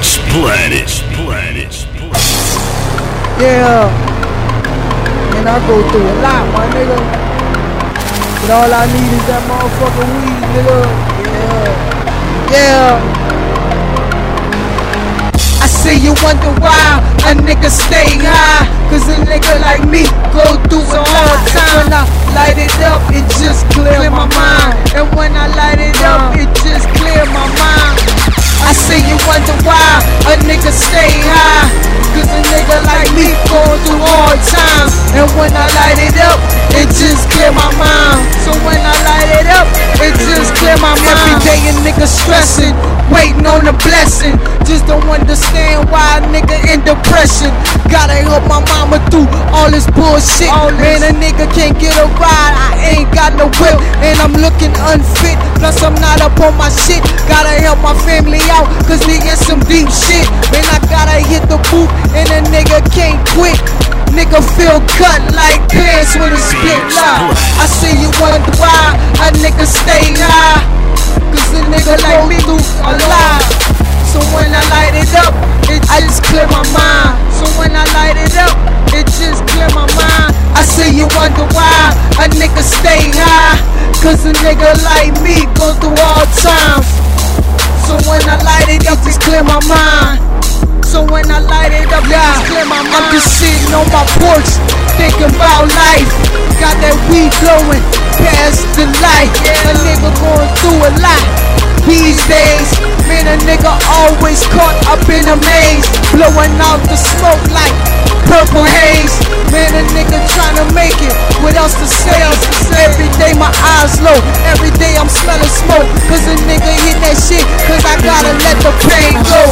Beats Planet. Yeah, and I go through a lot, my nigga. But all I need is that motherfucking weed, nigga. Yeah. I say you wonder why a nigga stay high, cause a nigga like me go through a hard time. When I light it up, it just clear my mind. And when I light it up, it just clear my mind. I say you wonder why a nigga stay high, cause a nigga like me go through hard times. And when I light it up, it just clear my mind. So when I light it up, it just clear my mind. Every day a nigga stressing, waiting on a blessing. Just don't understand why a nigga in depression. Gotta help my mama through all this bullshit. Man, a nigga can't get a ride, I ain't got no whip. And I'm looking unfit, plus I'm not up on my shit. Gotta help my family out, cause we in some deep shit. Man, I gotta hit the boot, and a nigga can't quit. Nigga feel cut like pants with a split line. I see you wonder why a nigga stay high, cause a nigga like me through a lot. So when I light it up, I just clear my mind. So when I light it up, it just clear my mind. I say you wonder why a nigga stay high, cause a nigga like me go through all times. So when I light it up, just clear my mind. So when I light it up, just clear my mind. I'm just sitting on my porch, thinking about life. Got that weed blowing past the light. A nigga going through a lot these days. Man, a nigga always caught up in a maze, blowing out the smoke like purple haze. Man, a nigga trying to make it, what else to say? Every day my eyes low, every day I'm smelling smoke. Cause a nigga hit that shit, cause I gotta let the pain go.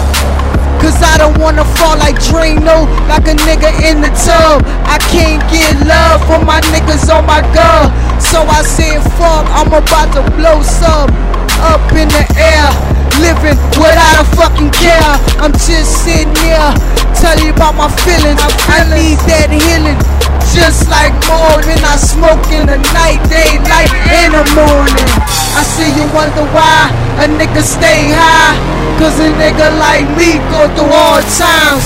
Cause I don't wanna fall like Drano, like a nigga in the tub. I can't get love from my niggas on my girl. So I said fuck, I'm about to blow some up in the air, living without a fucking care. I'm just sitting here, tell you about my feelings. I need that healing, just like Marvin. I smoke in the night, daylight in the morning. I see you wonder why a nigga stay high, cause a nigga like me go through hard times.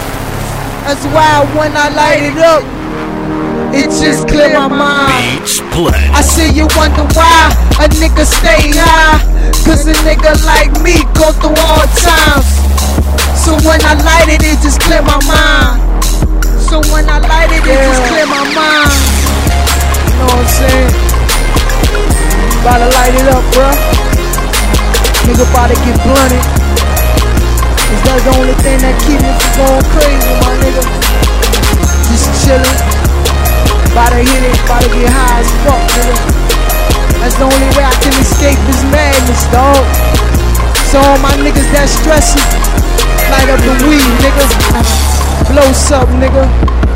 That's why when I light it up, it just clear my mind. I see you wonder why a nigga stay high, cause a nigga like me go through hard times. So when I light it, it just clear my mind. So when I light it, it just clear my mind. You know what I'm saying? About to light it up, bruh. Nigga about to get blunted, cause that's the only thing that keep me from going crazy, my nigga. Just chillin', about to hit it, about to get high as fuck, nigga. That's the only way I can escape this madness, dog. So all my niggas that stressing, light up the weed, nigga. Blow up, nigga.